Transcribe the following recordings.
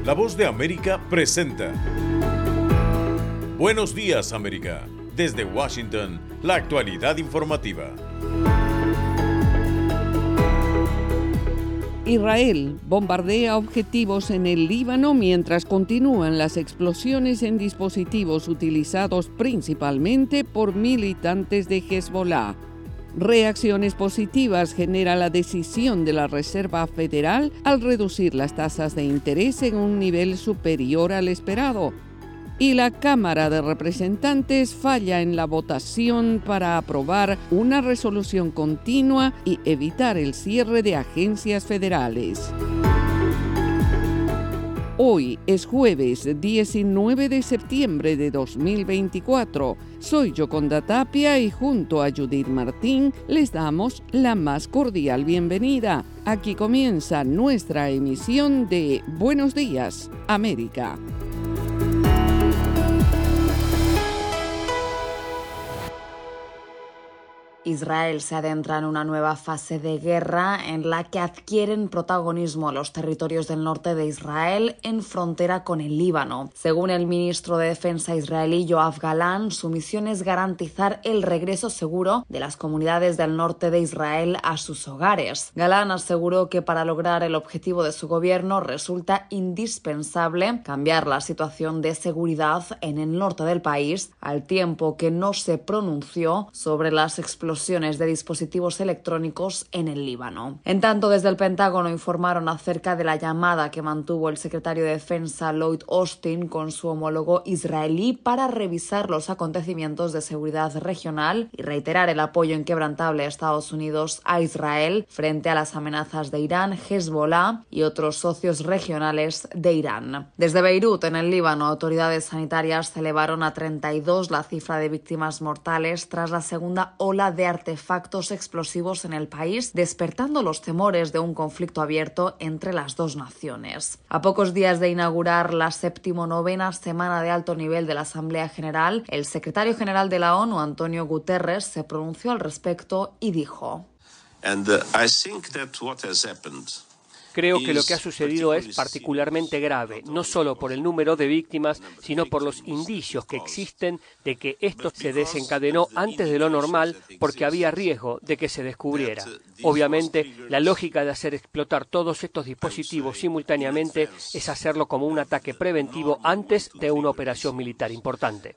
La Voz de América presenta Buenos Días, América. Desde Washington, la actualidad informativa. Israel bombardea objetivos en el Líbano mientras continúan las explosiones en dispositivos utilizados principalmente por militantes de Hezbollah. Reacciones positivas genera la decisión de la Reserva Federal al reducir las tasas de interés en un nivel superior al esperado. Y la Cámara de Representantes falla en la votación para aprobar una resolución continua y evitar el cierre de agencias federales. Hoy es jueves 19 de septiembre de 2024. Soy Yoconda Tapia y junto a Judith Martín les damos la más cordial bienvenida. Aquí comienza nuestra emisión de Buenos Días, América. Israel se adentra en una nueva fase de guerra en la que adquieren protagonismo los territorios del norte de Israel en frontera con el Líbano. Según el ministro de Defensa israelí Yoav Galán, su misión es garantizar el regreso seguro de las comunidades del norte de Israel a sus hogares. Galán aseguró que para lograr el objetivo de su gobierno resulta indispensable cambiar la situación de seguridad en el norte del país, al tiempo que no se pronunció sobre las explosiones de dispositivos electrónicos en el Líbano. En tanto, desde el Pentágono informaron acerca de la llamada que mantuvo el secretario de Defensa Lloyd Austin con su homólogo israelí para revisar los acontecimientos de seguridad regional y reiterar el apoyo inquebrantable de Estados Unidos a Israel frente a las amenazas de Irán, Hezbollah y otros socios regionales de Irán. Desde Beirut, en el Líbano, autoridades sanitarias elevaron a 32 la cifra de víctimas mortales tras la segunda ola de artefactos explosivos en el país, despertando los temores de un conflicto abierto entre las dos naciones. A pocos días de inaugurar la 79ª semana de alto nivel de la Asamblea General, el secretario general de la ONU, Antonio Guterres, se pronunció al respecto y dijo: Creo que lo que ha sucedido es particularmente grave, no solo por el número de víctimas, sino por los indicios que existen de que esto se desencadenó antes de lo normal porque había riesgo de que se descubriera. Obviamente, la lógica de hacer explotar todos estos dispositivos simultáneamente es hacerlo como un ataque preventivo antes de una operación militar importante.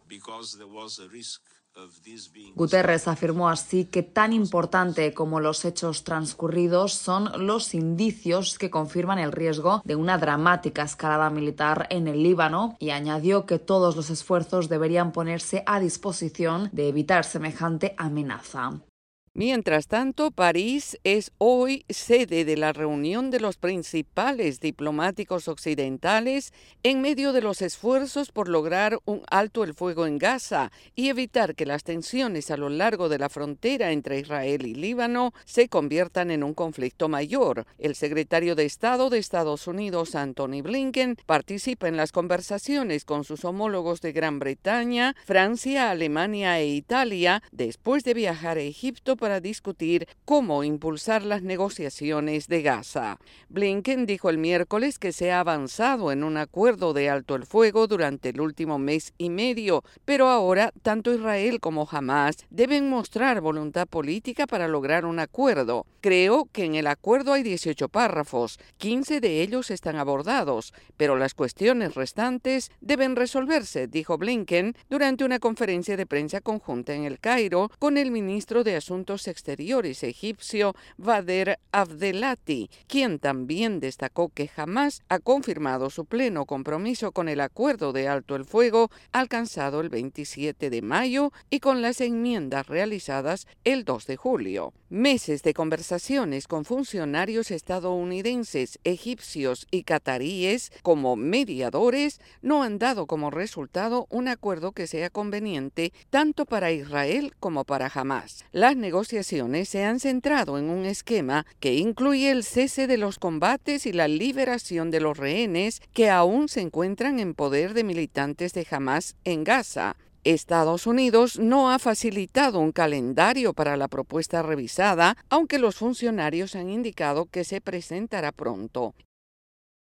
Guterres afirmó así que tan importante como los hechos transcurridos son los indicios que confirman el riesgo de una dramática escalada militar en el Líbano y añadió que todos los esfuerzos deberían ponerse a disposición de evitar semejante amenaza. Mientras tanto, París es hoy sede de la reunión de los principales diplomáticos occidentales en medio de los esfuerzos por lograr un alto el fuego en Gaza y evitar que las tensiones a lo largo de la frontera entre Israel y Líbano se conviertan en un conflicto mayor. El secretario de Estado de Estados Unidos, Antony Blinken, participa en las conversaciones con sus homólogos de Gran Bretaña, Francia, Alemania e Italia después de viajar a Egipto para discutir cómo impulsar las negociaciones de Gaza. Blinken dijo el miércoles que se ha avanzado en un acuerdo de alto el fuego durante el último mes y medio, pero ahora tanto Israel como Hamás deben mostrar voluntad política para lograr un acuerdo. Creo que en el acuerdo hay 18 párrafos, 15 de ellos están abordados, pero las cuestiones restantes deben resolverse, dijo Blinken durante una conferencia de prensa conjunta en El Cairo con el ministro de Asuntos Exteriores egipcio Bader Abdelati, quien también destacó que Hamás ha confirmado su pleno compromiso con el acuerdo de alto el fuego alcanzado el 27 de mayo y con las enmiendas realizadas el 2 de julio. Meses de conversaciones con funcionarios estadounidenses, egipcios y cataríes como mediadores no han dado como resultado un acuerdo que sea conveniente tanto para Israel como para Hamás. Las negociaciones se han centrado en un esquema que incluye el cese de los combates y la liberación de los rehenes que aún se encuentran en poder de militantes de Hamás en Gaza. Estados Unidos no ha facilitado un calendario para la propuesta revisada, aunque los funcionarios han indicado que se presentará pronto.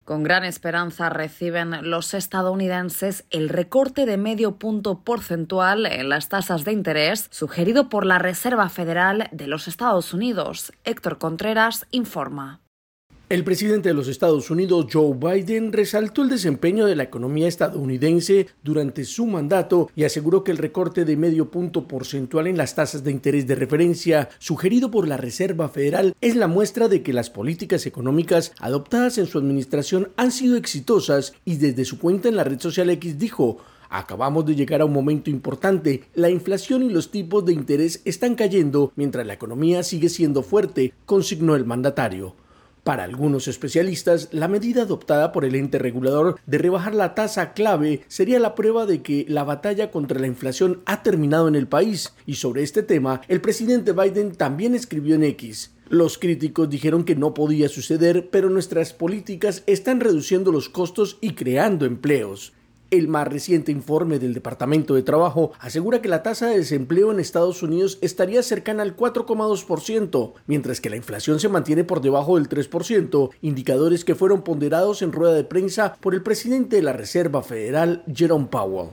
Con gran esperanza reciben los estadounidenses el recorte de medio punto porcentual en las tasas de interés sugerido por la Reserva Federal de los Estados Unidos. Héctor Contreras informa. El presidente de los Estados Unidos, Joe Biden, resaltó el desempeño de la economía estadounidense durante su mandato y aseguró que el recorte de medio punto porcentual en las tasas de interés de referencia sugerido por la Reserva Federal es la muestra de que las políticas económicas adoptadas en su administración han sido exitosas y desde su cuenta en la red social X dijo: acabamos de llegar a un momento importante, la inflación y los tipos de interés están cayendo mientras la economía sigue siendo fuerte, consignó el mandatario. Para algunos especialistas, la medida adoptada por el ente regulador de rebajar la tasa clave sería la prueba de que la batalla contra la inflación ha terminado en el país. Y sobre este tema, el presidente Biden también escribió en X: los críticos dijeron que no podía suceder, pero nuestras políticas están reduciendo los costos y creando empleos. El más reciente informe del Departamento de Trabajo asegura que la tasa de desempleo en Estados Unidos estaría cercana al 4,2%, mientras que la inflación se mantiene por debajo del 3%, indicadores que fueron ponderados en rueda de prensa por el presidente de la Reserva Federal, Jerome Powell.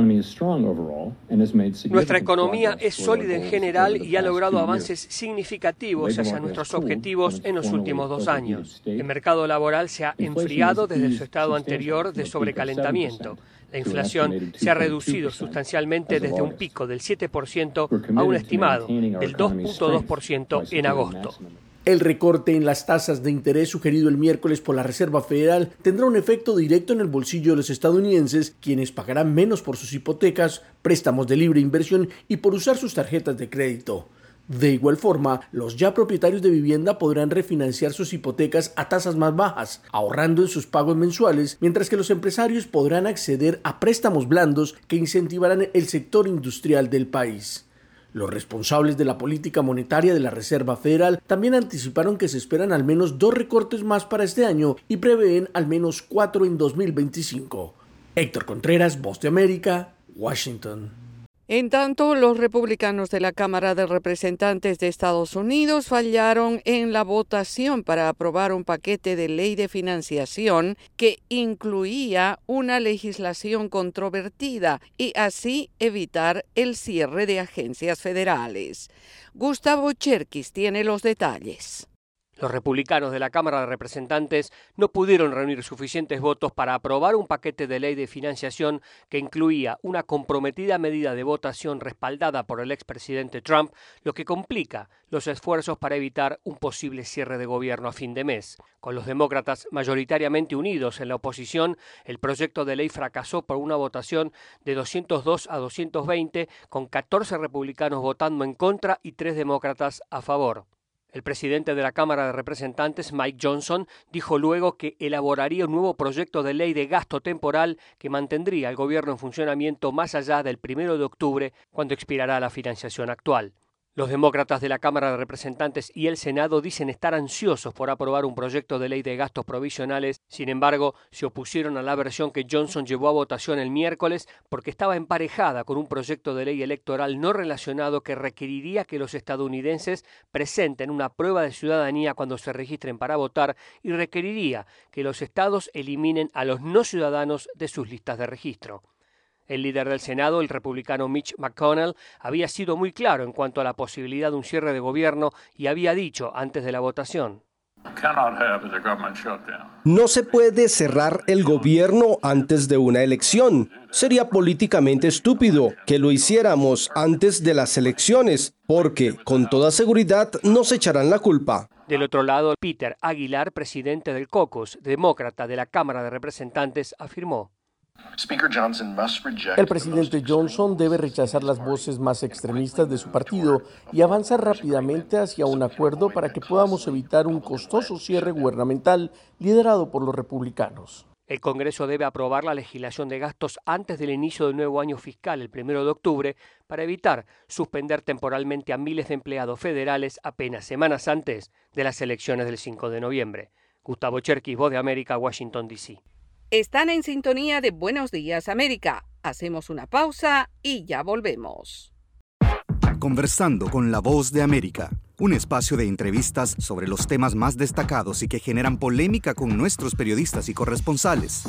Nuestra economía es sólida en general y ha logrado avances significativos hacia nuestros objetivos en los últimos 2 años. El mercado laboral se ha enfriado desde su estado anterior de sobrecalentamiento. La inflación se ha reducido sustancialmente desde un pico del 7% a un estimado del 2,2% en agosto. El recorte en las tasas de interés sugerido el miércoles por la Reserva Federal tendrá un efecto directo en el bolsillo de los estadounidenses, quienes pagarán menos por sus hipotecas, préstamos de libre inversión y por usar sus tarjetas de crédito. De igual forma, los ya propietarios de vivienda podrán refinanciar sus hipotecas a tasas más bajas, ahorrando en sus pagos mensuales, mientras que los empresarios podrán acceder a préstamos blandos que incentivarán el sector industrial del país. Los responsables de la política monetaria de la Reserva Federal también anticiparon que se esperan al menos 2 recortes más para este año y prevén al menos 4 en 2025. Héctor Contreras, Voz de América, Washington. En tanto, los republicanos de la Cámara de Representantes de Estados Unidos fallaron en la votación para aprobar un paquete de ley de financiación que incluía una legislación controvertida y así evitar el cierre de agencias federales. Gustavo Cherkis tiene los detalles. Los republicanos de la Cámara de Representantes no pudieron reunir suficientes votos para aprobar un paquete de ley de financiación que incluía una comprometida medida de votación respaldada por el expresidente Trump, lo que complica los esfuerzos para evitar un posible cierre de gobierno a fin de mes. Con los demócratas mayoritariamente unidos en la oposición, el proyecto de ley fracasó por una votación de 202 a 220, con 14 republicanos votando en contra y 3 demócratas a favor. El presidente de la Cámara de Representantes, Mike Johnson, dijo luego que elaboraría un nuevo proyecto de ley de gasto temporal que mantendría al gobierno en funcionamiento más allá del 1 de octubre, cuando expirará la financiación actual. Los demócratas de la Cámara de Representantes y el Senado dicen estar ansiosos por aprobar un proyecto de ley de gastos provisionales. Sin embargo, se opusieron a la versión que Johnson llevó a votación el miércoles porque estaba emparejada con un proyecto de ley electoral no relacionado que requeriría que los estadounidenses presenten una prueba de ciudadanía cuando se registren para votar y requeriría que los estados eliminen a los no ciudadanos de sus listas de registro. El líder del Senado, el republicano Mitch McConnell, había sido muy claro en cuanto a la posibilidad de un cierre de gobierno y había dicho antes de la votación: no se puede cerrar el gobierno antes de una elección. Sería políticamente estúpido que lo hiciéramos antes de las elecciones, porque con toda seguridad nos echarán la culpa. Del otro lado, Peter Aguilar, presidente del caucus demócrata de la Cámara de Representantes, afirmó: el presidente Johnson debe rechazar las voces más extremistas de su partido y avanzar rápidamente hacia un acuerdo para que podamos evitar un costoso cierre gubernamental liderado por los republicanos. El Congreso debe aprobar la legislación de gastos antes del inicio del nuevo año fiscal, el 1 de octubre, para evitar suspender temporalmente a miles de empleados federales apenas semanas antes de las elecciones del 5 de noviembre. Gustavo Cherkis, Voz de América, Washington, D.C. Están en sintonía de Buenos Días América. Hacemos una pausa y ya volvemos. Conversando con la Voz de América, un espacio de entrevistas sobre los temas más destacados y que generan polémica con nuestros periodistas y corresponsales.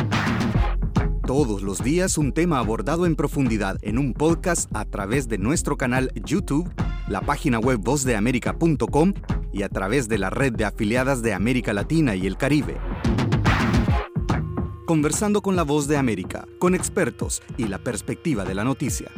Todos los días un tema abordado en profundidad en un podcast a través de nuestro canal YouTube, la página web vozdeamerica.com y a través de la red de afiliadas de América Latina y el Caribe. Conversando con la Voz de América, con expertos y la perspectiva de la noticia.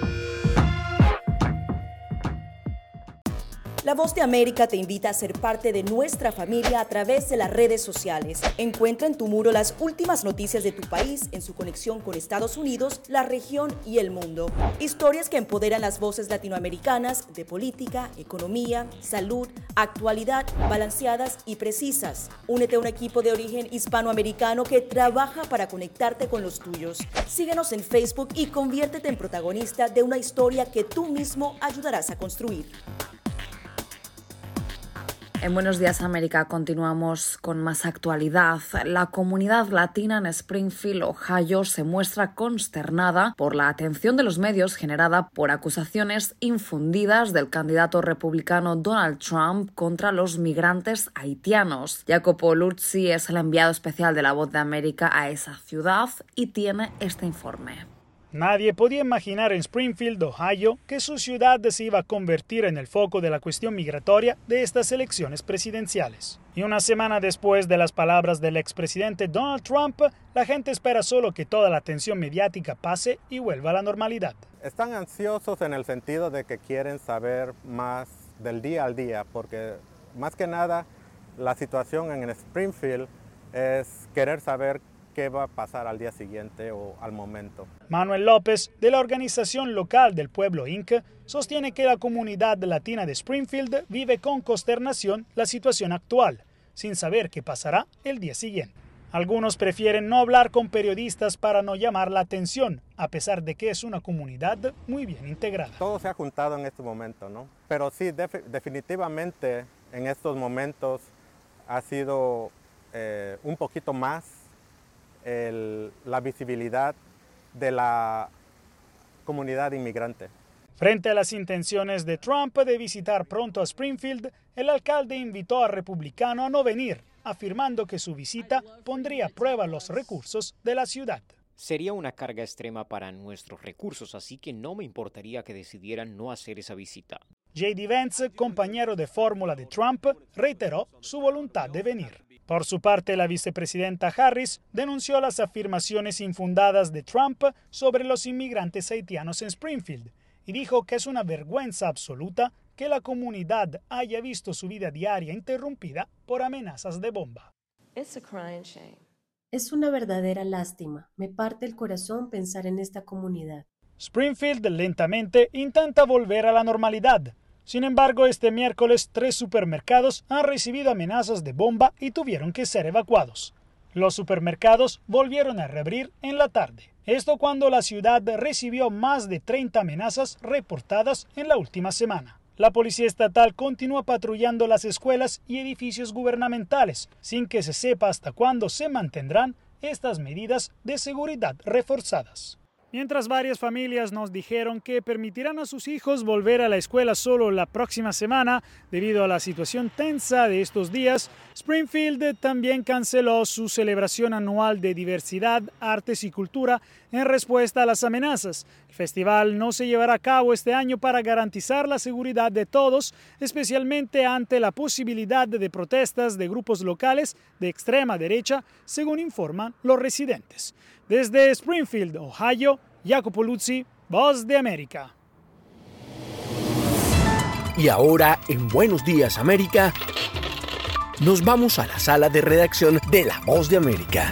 La Voz de América te invita a ser parte de nuestra familia a través de las redes sociales. Encuentra en tu muro las últimas noticias de tu país en su conexión con Estados Unidos, la región y el mundo. Historias que empoderan las voces latinoamericanas de política, economía, salud, actualidad, balanceadas y precisas. Únete a un equipo de origen hispanoamericano que trabaja para conectarte con los tuyos. Síguenos en Facebook y conviértete en protagonista de una historia que tú mismo ayudarás a construir. En Buenos Días América continuamos con más actualidad. La comunidad latina en Springfield, Ohio, se muestra consternada por la atención de los medios generada por acusaciones infundidas del candidato republicano Donald Trump contra los migrantes haitianos. Jacopo Luzzi es el enviado especial de La Voz de América a esa ciudad y tiene este informe. Nadie podía imaginar en Springfield, Ohio, que su ciudad se iba a convertir en el foco de la cuestión migratoria de estas elecciones presidenciales. Y una semana después de las palabras del expresidente Donald Trump, la gente espera solo que toda la atención mediática pase y vuelva a la normalidad. Están ansiosos en el sentido de que quieren saber más del día al día, porque más que nada la situación en Springfield es querer saber qué va a pasar al día siguiente o al momento. Manuel López, de la organización local del Pueblo Inc., sostiene que la comunidad latina de Springfield vive con consternación la situación actual, sin saber qué pasará el día siguiente. Algunos prefieren no hablar con periodistas para no llamar la atención, a pesar de que es una comunidad muy bien integrada. Todo se ha juntado en este momento, ¿no? Pero sí, definitivamente en estos momentos ha sido un poquito más la visibilidad de la comunidad inmigrante. Frente a las intenciones de Trump de visitar pronto a Springfield, el alcalde invitó al republicano a no venir, afirmando que su visita pondría a prueba los recursos de la ciudad. Sería una carga extrema para nuestros recursos, así que no me importaría que decidieran no hacer esa visita. J.D. Vance, compañero de fórmula de Trump, reiteró su voluntad de venir. Por su parte, la vicepresidenta Harris denunció las afirmaciones infundadas de Trump sobre los inmigrantes haitianos en Springfield y dijo que es una vergüenza absoluta que la comunidad haya visto su vida diaria interrumpida por amenazas de bomba. Es una verdadera lástima. Me parte el corazón pensar en esta comunidad. Springfield lentamente intenta volver a la normalidad. Sin embargo, este miércoles 3 supermercados han recibido amenazas de bomba y tuvieron que ser evacuados. Los supermercados volvieron a reabrir en la tarde. Esto cuando la ciudad recibió más de 30 amenazas reportadas en la última semana. La policía estatal continúa patrullando las escuelas y edificios gubernamentales, sin que se sepa hasta cuándo se mantendrán estas medidas de seguridad reforzadas. Mientras varias familias nos dijeron que permitirán a sus hijos volver a la escuela solo la próxima semana debido a la situación tensa de estos días, Springfield también canceló su celebración anual de diversidad, artes y cultura en respuesta a las amenazas. El festival no se llevará a cabo este año para garantizar la seguridad de todos, especialmente ante la posibilidad de protestas de grupos locales de extrema derecha, según informan los residentes. Desde Springfield, Ohio, Jacopo Luzzi, Voz de América. Y ahora, en Buenos Días América, nos vamos a la sala de redacción de La Voz de América.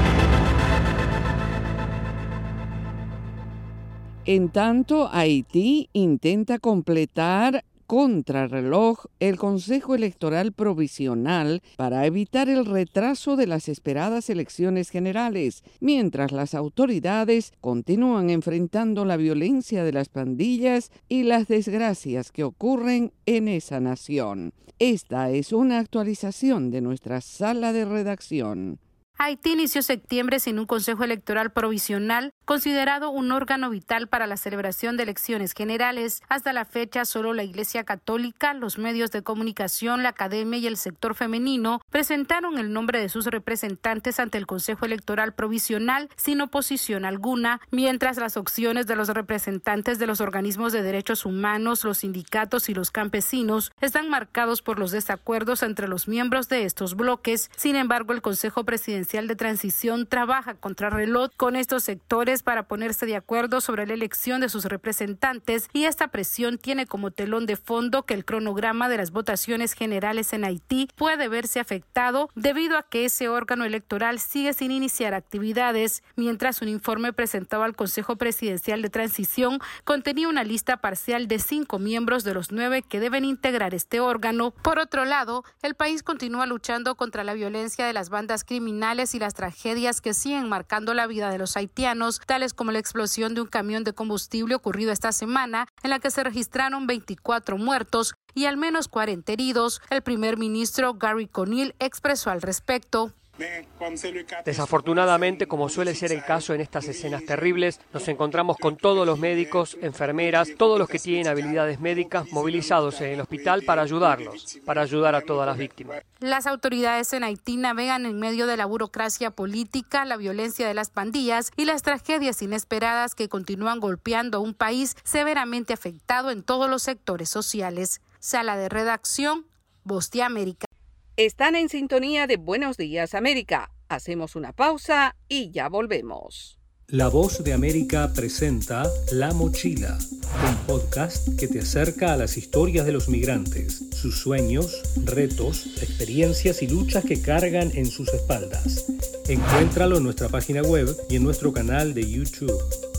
En tanto, Haití intenta completar contrarreloj el Consejo Electoral Provisional para evitar el retraso de las esperadas elecciones generales, mientras las autoridades continúan enfrentando la violencia de las pandillas y las desgracias que ocurren en esa nación. Esta es una actualización de nuestra sala de redacción. Haití inició septiembre sin un Consejo Electoral Provisional, considerado un órgano vital para la celebración de elecciones generales. Hasta la fecha, solo la Iglesia Católica, los medios de comunicación, la academia y el sector femenino presentaron el nombre de sus representantes ante el Consejo Electoral Provisional sin oposición alguna, mientras las opciones de los representantes de los organismos de derechos humanos, los sindicatos y los campesinos están marcados por los desacuerdos entre los miembros de estos bloques. Sin embargo, el Consejo Presidencial de Transición trabaja contrarreloj con estos sectores para ponerse de acuerdo sobre la elección de sus representantes, y esta presión tiene como telón de fondo que el cronograma de las votaciones generales en Haití puede verse afectado debido a que ese órgano electoral sigue sin iniciar actividades, mientras un informe presentado al Consejo Presidencial de Transición contenía una lista parcial de 5 miembros de los 9 que deben integrar este órgano. Por otro lado, el país continúa luchando contra la violencia de las bandas criminales y las tragedias que siguen marcando la vida de los haitianos, tales como la explosión de un camión de combustible ocurrido esta semana, en la que se registraron 24 muertos y al menos 40 heridos. El primer ministro Gary Conille expresó al respecto. Desafortunadamente, como suele ser el caso en estas escenas terribles, nos encontramos con todos los médicos, enfermeras, todos los que tienen habilidades médicas movilizados en el hospital para ayudarlos, para ayudar a todas las víctimas. Las autoridades en Haití navegan en medio de la burocracia política, la violencia de las pandillas y las tragedias inesperadas que continúan golpeando a un país severamente afectado en todos los sectores sociales. Sala de redacción, Voz de América. Están en sintonía de Buenos Días América. Hacemos una pausa y ya volvemos. La Voz de América presenta La Mochila, un podcast que te acerca a las historias de los migrantes, sus sueños, retos, experiencias y luchas que cargan en sus espaldas. Encuéntralo en nuestra página web y en nuestro canal de YouTube.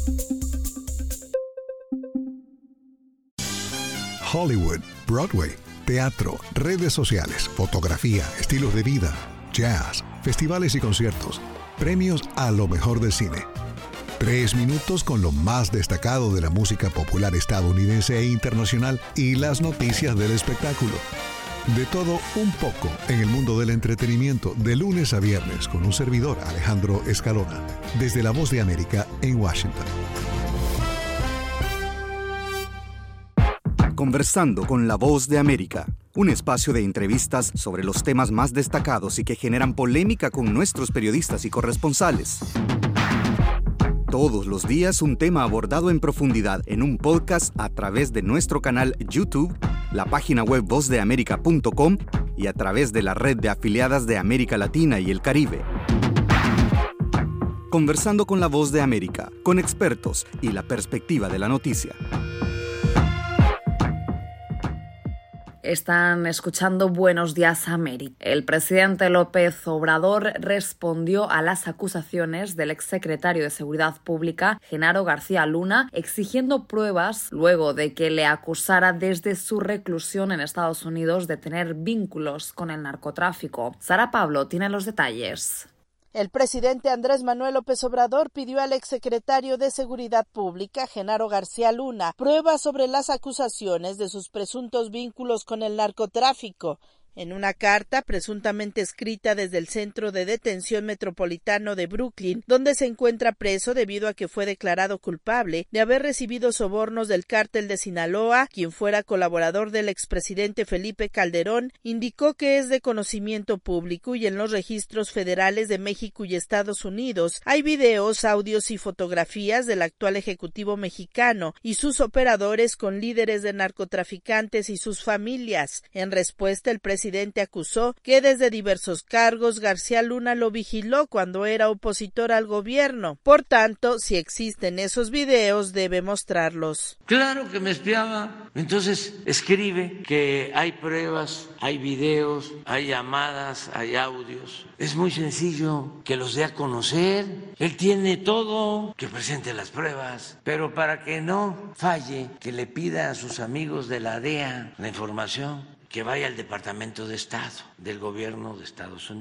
Hollywood, Broadway, teatro, redes sociales, fotografía, estilos de vida, jazz, festivales y conciertos, premios a lo mejor del cine. 3 minutos con lo más destacado de la música popular estadounidense e internacional y las noticias del espectáculo. De todo un poco en el mundo del entretenimiento, de lunes a viernes con un servidor, Alejandro Escalona, desde La Voz de América en Washington. Conversando con La Voz de América, un espacio de entrevistas sobre los temas más destacados y que generan polémica con nuestros periodistas y corresponsales. Todos los días un tema abordado en profundidad en un podcast a través de nuestro canal YouTube, la página web vozdeamerica.com y a través de la red de afiliadas de América Latina y el Caribe. Conversando con La Voz de América, con expertos y la perspectiva de la noticia. Están escuchando Buenos Días América. El presidente López Obrador respondió a las acusaciones del exsecretario de Seguridad Pública, Genaro García Luna, exigiendo pruebas luego de que le acusara desde su reclusión en Estados Unidos de tener vínculos con el narcotráfico. Sara Pablo tiene los detalles. El presidente Andrés Manuel López Obrador pidió al exsecretario de Seguridad Pública, Genaro García Luna, pruebas sobre las acusaciones de sus presuntos vínculos con el narcotráfico. En una carta presuntamente escrita desde el Centro de Detención Metropolitano de Brooklyn, donde se encuentra preso debido a que fue declarado culpable de haber recibido sobornos del cártel de Sinaloa, quien fuera colaborador del expresidente Felipe Calderón, indicó que es de conocimiento público y en los registros federales de México y Estados Unidos hay videos, audios y fotografías del actual ejecutivo mexicano y sus operadores con líderes de narcotraficantes y sus familias. En respuesta, el presidente acusó que desde diversos cargos García Luna lo vigiló cuando era opositor al gobierno. Por tanto, si existen esos videos, debe mostrarlos. Claro que me espiaba. Entonces escribe que hay pruebas, hay videos, hay llamadas, hay audios. Es muy sencillo que los dé a conocer. Él tiene todo, que presente las pruebas. Pero para que no falle, que le pida a sus amigos de la DEA la información, que vaya al Departamento de Estado del Gobierno de Estados Unidos.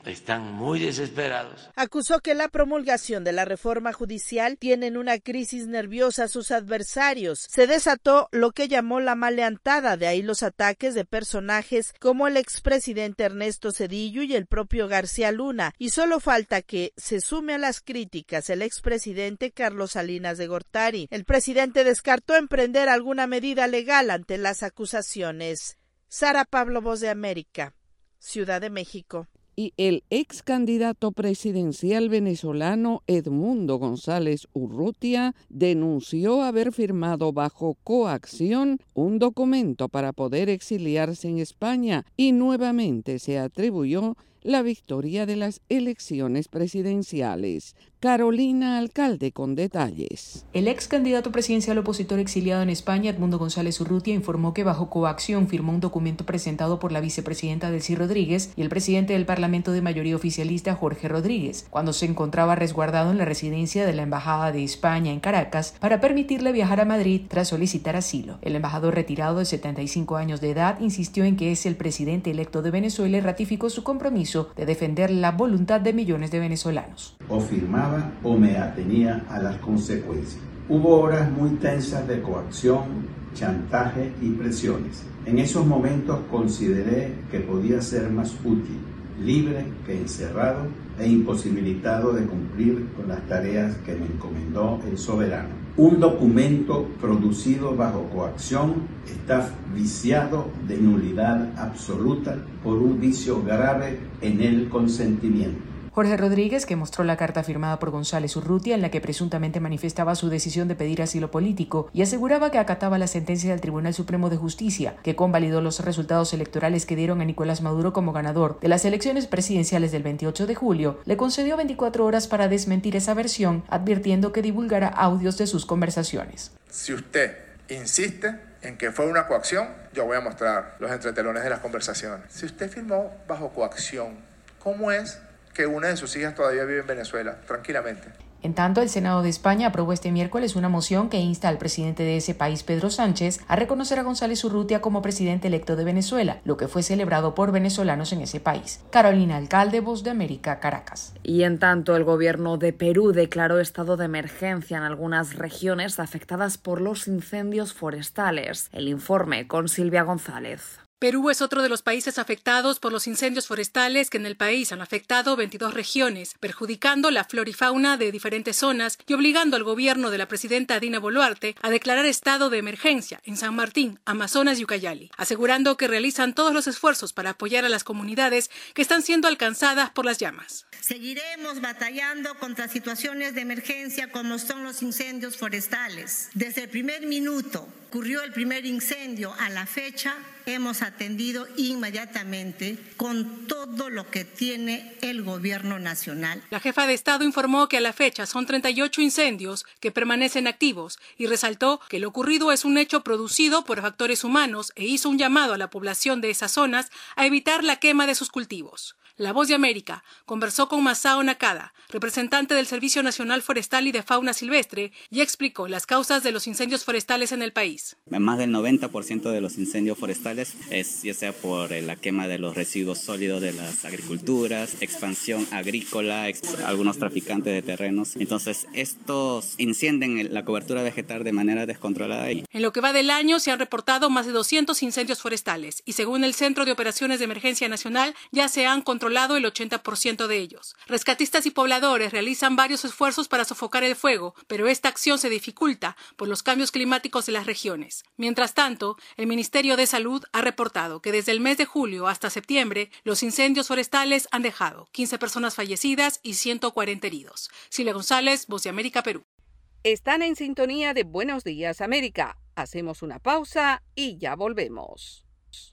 están muy desesperados. Acusó que la promulgación de la reforma judicial tiene en una crisis nerviosa a sus adversarios. Se desató lo que llamó la maleantada, de ahí los ataques de personajes como el expresidente Ernesto Zedillo y el propio García Luna, y solo falta que se sume a las críticas el expresidente Carlos Salinas de Gortari. El presidente descartó emprender alguna medida legal ante las acusaciones. Sara Pablo, Voz de América, Ciudad de México. Y el ex candidato presidencial venezolano Edmundo González Urrutia denunció haber firmado bajo coacción un documento para poder exiliarse en España y nuevamente se atribuyó la victoria de las elecciones presidenciales. Carolina Alcalde con detalles. El ex candidato presidencial opositor exiliado en España, Edmundo González Urrutia, informó que bajo coacción firmó un documento presentado por la vicepresidenta Delcy Rodríguez y el presidente del Parlamento de mayoría oficialista, Jorge Rodríguez, cuando se encontraba resguardado en la residencia de la Embajada de España en Caracas para permitirle viajar a Madrid tras solicitar asilo. El embajador retirado de 75 años de edad insistió en que es el presidente electo de Venezuela y ratificó su compromiso de defender la voluntad de millones de venezolanos. O firmaba o me atenía a las consecuencias. Hubo horas muy tensas de coacción, chantaje y presiones. En esos momentos consideré que podía ser más útil, libre que encerrado e imposibilitado de cumplir con las tareas que me encomendó el soberano. Un documento producido bajo coacción está viciado de nulidad absoluta por un vicio grave en el consentimiento. Jorge Rodríguez, que mostró la carta firmada por González Urrutia en la que presuntamente manifestaba su decisión de pedir asilo político y aseguraba que acataba la sentencia del Tribunal Supremo de Justicia, que convalidó los resultados electorales que dieron a Nicolás Maduro como ganador de las elecciones presidenciales del 28 de julio, le concedió 24 horas para desmentir esa versión, advirtiendo que divulgará audios de sus conversaciones. Si usted insiste en que fue una coacción, yo voy a mostrar los entretelones de las conversaciones. Si usted firmó bajo coacción, ¿cómo es que una de sus hijas todavía vive en Venezuela, tranquilamente? En tanto, el Senado de España aprobó este miércoles una moción que insta al presidente de ese país, Pedro Sánchez, a reconocer a González Urrutia como presidente electo de Venezuela, lo que fue celebrado por venezolanos en ese país. Carolina Alcalde, Voz de América, Caracas. Y en tanto, el gobierno de Perú declaró estado de emergencia en algunas regiones afectadas por los incendios forestales. El informe con Silvia González. Perú es otro de los países afectados por los incendios forestales que en el país han afectado 22 regiones, perjudicando la flora y fauna de diferentes zonas y obligando al gobierno de la presidenta Dina Boluarte a declarar estado de emergencia en San Martín, Amazonas y Ucayali, asegurando que realizan todos los esfuerzos para apoyar a las comunidades que están siendo alcanzadas por las llamas. Seguiremos batallando contra situaciones de emergencia como son los incendios forestales. Desde el primer minuto ocurrió el primer incendio a la fecha, hemos atendido inmediatamente con todo lo que tiene el gobierno nacional. La jefa de Estado informó que a la fecha son 38 incendios que permanecen activos y resaltó que lo ocurrido es un hecho producido por factores humanos e hizo un llamado a la población de esas zonas a evitar la quema de sus cultivos. La Voz de América conversó con Masao Nakada, representante del Servicio Nacional Forestal y de Fauna Silvestre, y explicó las causas de los incendios forestales en el país. Más del 90% de los incendios forestales es ya sea por la quema de los residuos sólidos de las agriculturas, expansión agrícola, algunos traficantes de terrenos. Entonces, estos incendian la cobertura vegetal de manera descontrolada. En lo que va del año se han reportado más de 200 incendios forestales y según el Centro de Operaciones de Emergencia Nacional ya se han controlado el 80% de ellos. Rescatistas y pobladores realizan varios esfuerzos para sofocar el fuego, pero esta acción se dificulta por los cambios climáticos de las regiones. Mientras tanto, el Ministerio de Salud ha reportado que desde el mes de julio hasta septiembre, los incendios forestales han dejado 15 personas fallecidas y 140 heridos. Silvia González, Voz de América, Perú. Están en sintonía de Buenos Días, América. Hacemos una pausa y ya volvemos.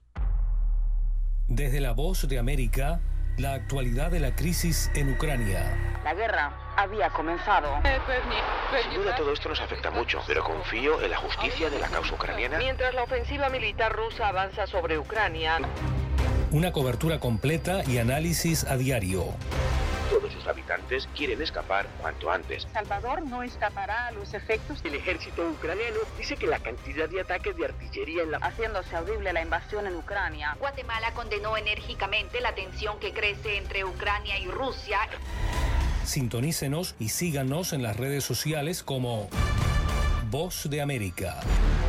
Desde la Voz de América, la actualidad de la crisis en Ucrania. La guerra había comenzado. Sin duda todo esto nos afecta mucho, pero confío en la justicia de la causa ucraniana. Mientras la ofensiva militar rusa avanza sobre Ucrania. Una cobertura completa y análisis a diario. Todos habitantes quieren escapar cuanto antes. Salvador no escapará a los efectos. El ejército ucraniano dice que la cantidad de ataques de artillería haciéndose audible la invasión en Ucrania. Guatemala condenó enérgicamente la tensión que crece entre Ucrania y Rusia. Sintonícenos y síganos en las redes sociales como Voz de América.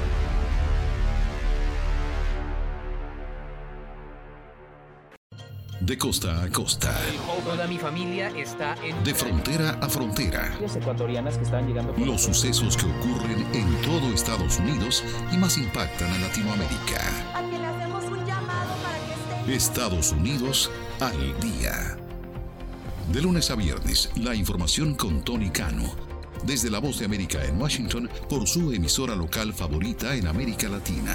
De costa a costa. Toda mi familia está en... De frontera a frontera. Ecuatorianas que están llegando... Los sucesos que ocurren en todo Estados Unidos y más impactan a Latinoamérica. A quien le hacemos un llamado para que esté... Estados Unidos al día. De lunes a viernes, la información con Tony Cano. Desde La Voz de América en Washington, por su emisora local favorita en América Latina.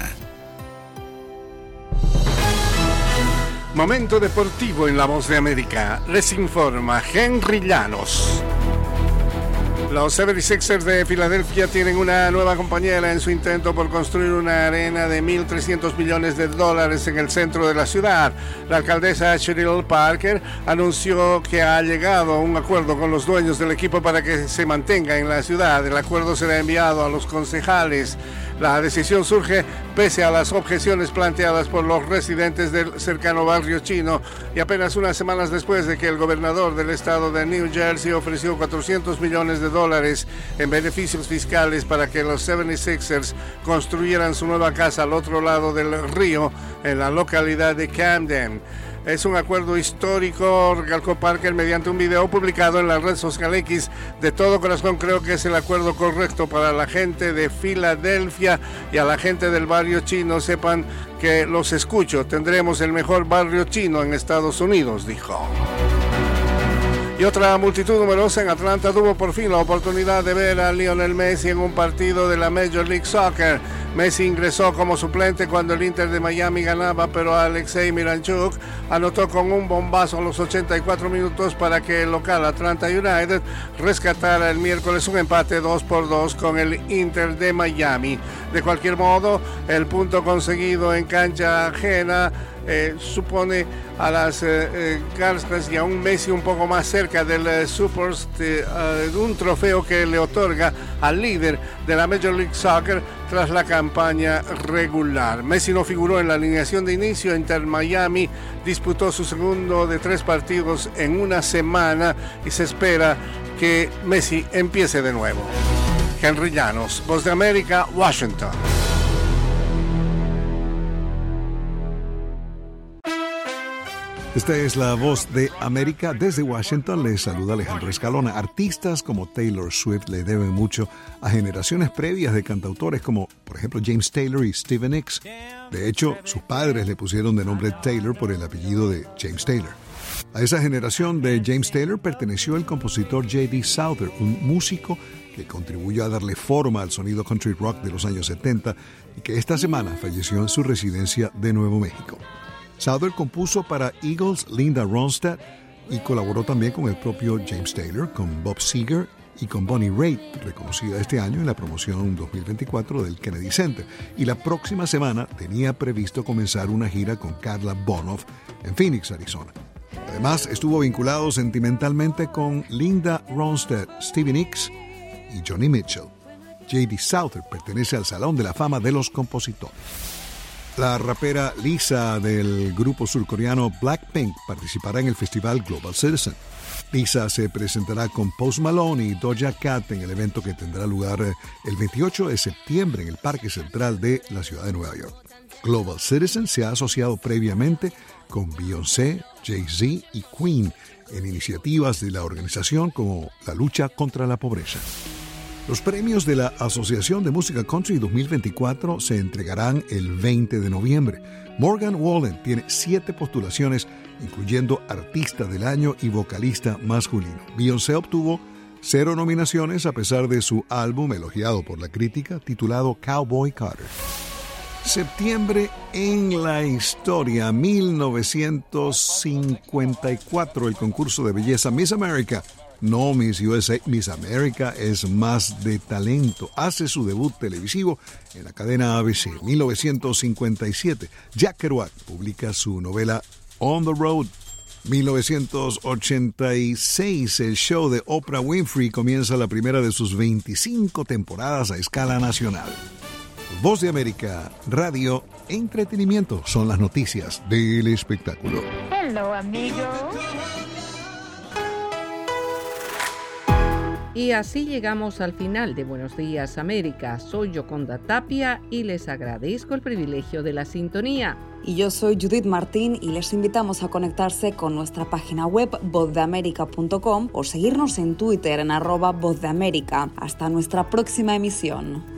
Momento deportivo en La Voz de América. Les informa Henry Llanos. Los 76ers de Filadelfia tienen una nueva compañera en su intento por construir una arena de $1.300 millones en el centro de la ciudad. La alcaldesa Cheryl Parker anunció que ha llegado a un acuerdo con los dueños del equipo para que se mantenga en la ciudad. El acuerdo será enviado a los concejales. La decisión surge pese a las objeciones planteadas por los residentes del cercano barrio chino y apenas unas semanas después de que el gobernador del estado de New Jersey ofreció $400 millones en beneficios fiscales para que los 76ers construyeran su nueva casa al otro lado del río en la localidad de Camden. Es un acuerdo histórico, recalcó Parker mediante un video publicado en la red social X. De todo corazón creo que es el acuerdo correcto para la gente de Filadelfia y a la gente del barrio chino. Sepan que los escucho. Tendremos el mejor barrio chino en Estados Unidos, dijo. Y otra multitud numerosa en Atlanta tuvo por fin la oportunidad de ver a Lionel Messi en un partido de la Major League Soccer. Messi ingresó como suplente cuando el Inter de Miami ganaba, pero Alexei Miranchuk anotó con un bombazo a los 84 minutos para que el local Atlanta United rescatara el miércoles un empate 2-2 con el Inter de Miami. De cualquier modo, el punto conseguido en cancha ajena supone a las Garzas y a un Messi un poco más cerca del Supers de un trofeo que le otorga al líder de la Major League Soccer tras la campaña regular. Messi no figuró en la alineación de inicio. Inter Miami disputó su segundo de 3 partidos en una semana y se espera que Messi empiece de nuevo. Henry Llanos, Voz de América, Washington. Esta es la Voz de América. Desde Washington les saluda Alejandro Escalona. Artistas como Taylor Swift le deben mucho a generaciones previas de cantautores como, por ejemplo, James Taylor y Stevie Nicks. De hecho, sus padres le pusieron de nombre Taylor por el apellido de James Taylor. A esa generación de James Taylor perteneció el compositor J.D. Souther, un músico que contribuyó a darle forma al sonido country rock de los años 70 y que esta semana falleció en su residencia de Nuevo México. Souther compuso para Eagles, Linda Ronstadt y colaboró también con el propio James Taylor, con Bob Seger y con Bonnie Raitt, reconocida este año en la promoción 2024 del Kennedy Center. Y la próxima semana tenía previsto comenzar una gira con Carla Bonoff en Phoenix, Arizona. Además, estuvo vinculado sentimentalmente con Linda Ronstadt, Stevie Nicks y Johnny Mitchell. J.D. Souther pertenece al Salón de la Fama de los Compositores. La rapera Lisa del grupo surcoreano Blackpink participará en el festival Global Citizen. Lisa se presentará con Post Malone y Doja Cat en el evento que tendrá lugar el 28 de septiembre en el Parque Central de la ciudad de Nueva York. Global Citizen se ha asociado previamente con Beyoncé, Jay-Z y Queen en iniciativas de la organización como la lucha contra la pobreza. Los premios de la Asociación de Música Country 2024 se entregarán el 20 de noviembre. Morgan Wallen tiene 7 postulaciones, incluyendo Artista del Año y Vocalista Masculino. Beyoncé obtuvo 0 nominaciones a pesar de su álbum elogiado por la crítica titulado Cowboy Carter. Septiembre en la historia, 1954, el concurso de belleza Miss America. No Miss USA, Miss America es más de talento. Hace su debut televisivo en la cadena ABC. 1957, Jack Kerouac publica su novela On the Road. 1986, el show de Oprah Winfrey comienza la primera de sus 25 temporadas a escala nacional. Voz de América, radio, entretenimiento son las noticias del espectáculo. Hello, amigo. Y así llegamos al final de Buenos Días América. Soy Yoconda Tapia y les agradezco el privilegio de la sintonía. Y yo soy Judith Martín y les invitamos a conectarse con nuestra página web vozdeamerica.com o seguirnos en Twitter en @vozdeamerica. Hasta nuestra próxima emisión.